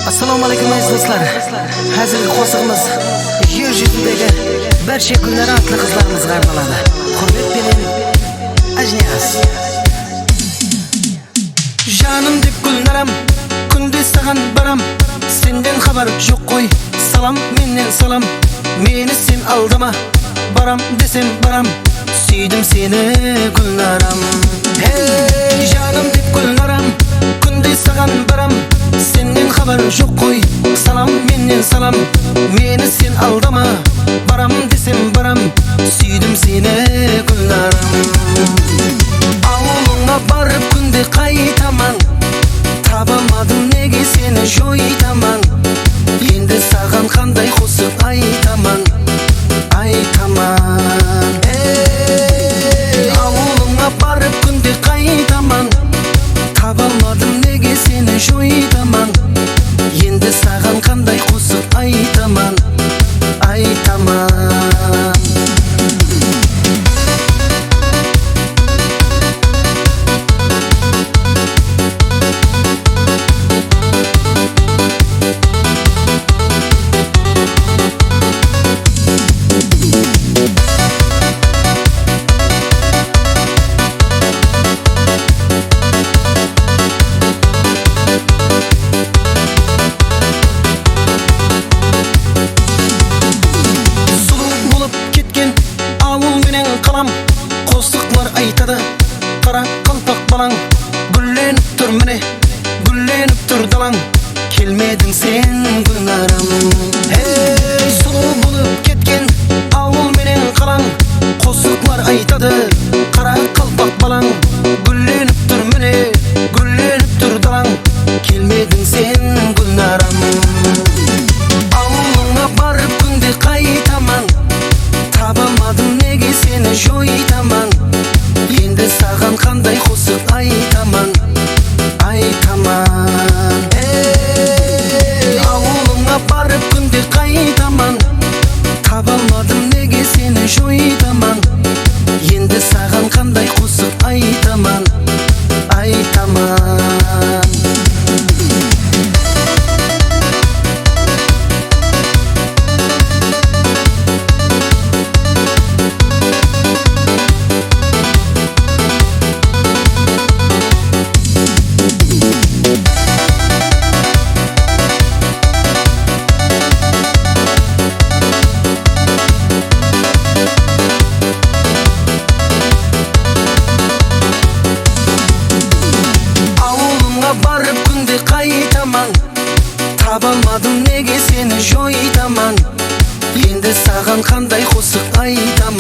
Assalomu alaykum aziz do'stlar. Hozirgi qo'shig'imiz yer yuzidagi barcha kunlar atli qizlarimizga arnaladi. Hurmat bilan Ajniyas. Жаным деп гүлнарам, күнде саған барам. Сенден хабар жоқ қой, салам менен салам. Мені сен алдама, барам десем барам. Сүйдім сені гүлнарам. Hey жаным деп гүлнарам, күнде саған барам. Сенден хабар жоқ қой, салам менен салам. Мені сен алдама, барам десем барам. Сүйдім сені гүлнарам. Ауылыңа барып күнде қайтаман, табамадым неге сені жойтаман. Енді саған қандай қосып айтаман, айтаман. Ауылыңа барып күнде қайтаман, табамадым неге сені жойтаман. Енді саған қандай қосып айтаман, айтаман. Қостықлар айтады, қара қалпақ балаң. Гүлленіп тұр міне, гүлленіп тұр далаң. Келмедің сен гүлнарам. Сұлу болып кеткен ауыл менен қалаң. Қостықлар айтады, қара қалпақ балаң. Гүлленіп тұр міне, гүлленіп тұр далаң. Келмедің сен гүлнарам. Ауылыңа барып күнде қайтаман, табамадым неге сені жойтаман. Енді саған қандай қосып айтаман, айтаман. Ауылыңа барып күнде қайтаман, табамадым неге сені жойтаман. Енді саған қандай қосып айтаман, айтаман. Барып күнде қайтаман, табалмадым неге сені жойтаман. Енді саған қандай қосып айтаман.